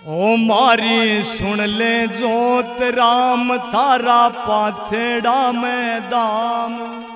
ओ मारी सुन ले जोत राम थारा पाथेड़ा में दाम।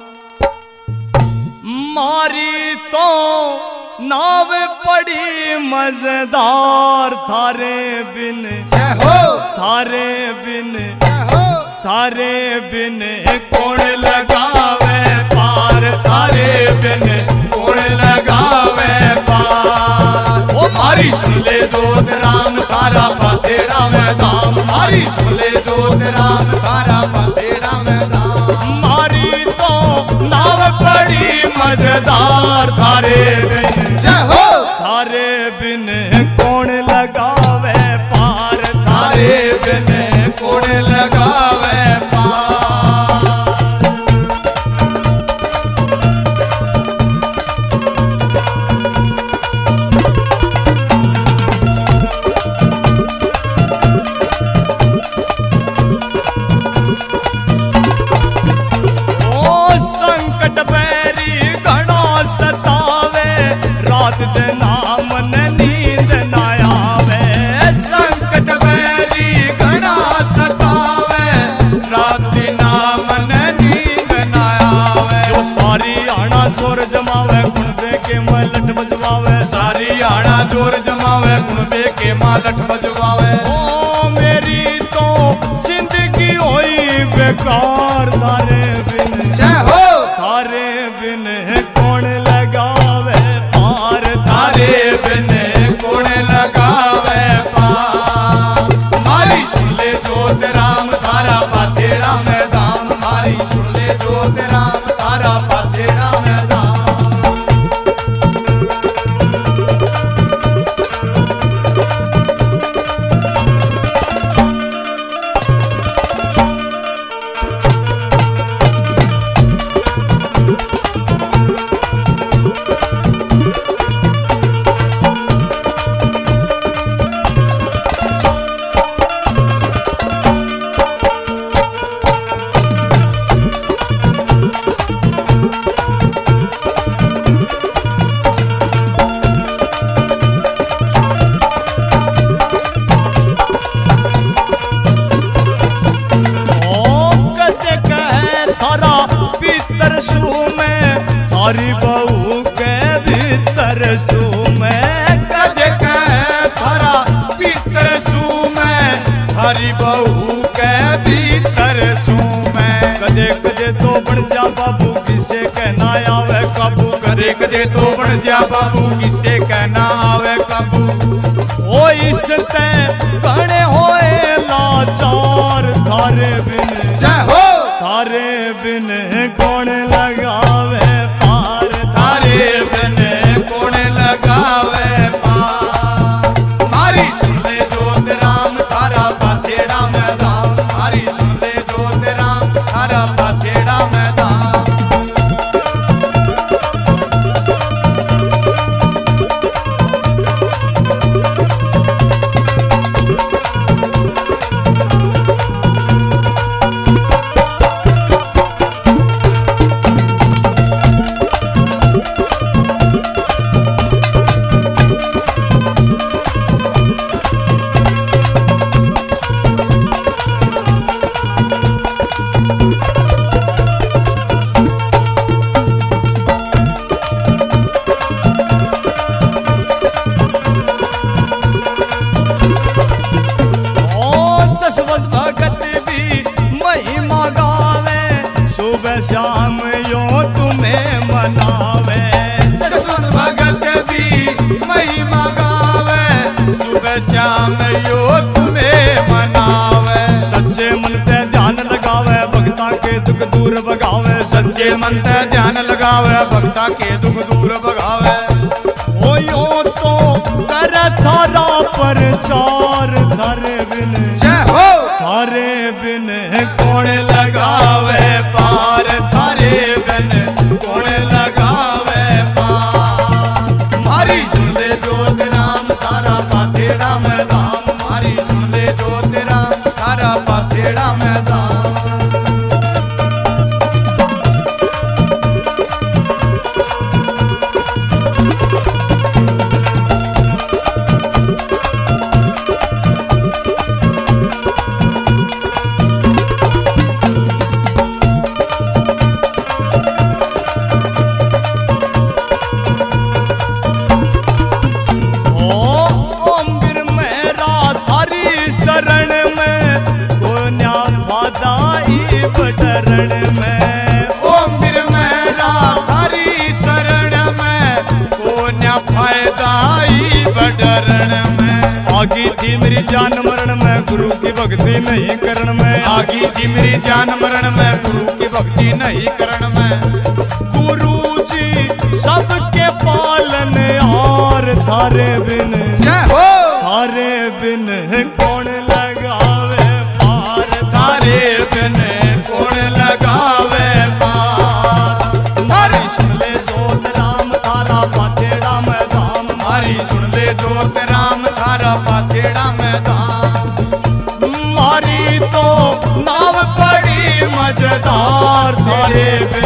मारी तो नाव पड़ी मजेदार थारे बिन थारे बिन थारे बिन कौन लगावे पार थारे बिन कौन लगावे पार। ओ मारी सुन ले जोत राम थारा पाथेड़ा में दाम। मारी सुन ले जोत राम थारा पाथेड़ा में दाम। मारी तो नाव पड़ी मजेदार थारे बिन थारे बिन कौन लगावे पार थारे बिन कौन लगावे पार। ओ संकट बैरी घना सतावे रात दिन मन नींद न आवे। संकट बैरी घना सतावे रात दिन मन नींद न आवे। जो सारी आना जोर जमावे कुणबे के मलट बजवावे। सारी आना जोर जमावे कुणबे के मलट बजवावे। ओ मेरी तो जिंदगी होई बेकार थारे बिन थारे बिन कौन लगावे पार थारे बिन कौन लगावे पार। मारी सुन ले जोत राम थारा पाथेड़ा में दाम। मारी सुन ले जोत राम थारा पाथेड़ा में दाम। थारी बहू के भीतर सू में कदे के थारा भीतर सू में। थारी बहू के भीतर सू में कदे कदे तो बन जा बाबू किसे कहना आवे काबू। कदे कदे तो बन जा बाबू किसे कहना आवे काबू। ओ इसते बने होए लाचार थारे बिन थारे बिन कौन लगावे पार थारे बिन कौन लगावे पार। मारी सुन ले जोत राम थारा पाथेड़ा में दाम। मारी सुन ले जोत राम थारा पाथेड़ा में दाम। श्याम यो तुम्हें मनावे। जसवंत भगत भी महिमा गावे। सुबह श्याम यो तुम्हें मनावे। सच्चे मन पे ध्यान लगावे भक्ता के दुख दूर भगावे। सच्चे मन पे ध्यान लगावे भक्ता के दुख दूर भगावे। ओ यो तो कर थारा प्रचार थारे बिन थारे बिन कौन लगावे पार थारे बिन कौन लगावे पार। मारी सुन ले जोत राम थारा पाथेड़ा में दाम। मारी सुन ले जोत राम थारा पाथेड़ा में दाम। में। ओ मेरे मेरा थारी शरण में, को न फायदा ही बडरण में। आगी थी मेरी जान मरण में, गुरु की भक्ति नहीं करण में। आगी थी मेरी जान मरण में, गुरु की भक्ति नहीं करण में। गुरु जी सबके पालन और थारे बिन, जय हो थारे बिन कौन लगावे पार, थारे बिन कौन लगावे पार। मारी सुन ले जोत राम थारा पातेड़ा में धाम, मारी सुन ले जोत राम थारा पातेड़ा में धाम। मारी तो नाव पड़ी मजेदार, थारे बिन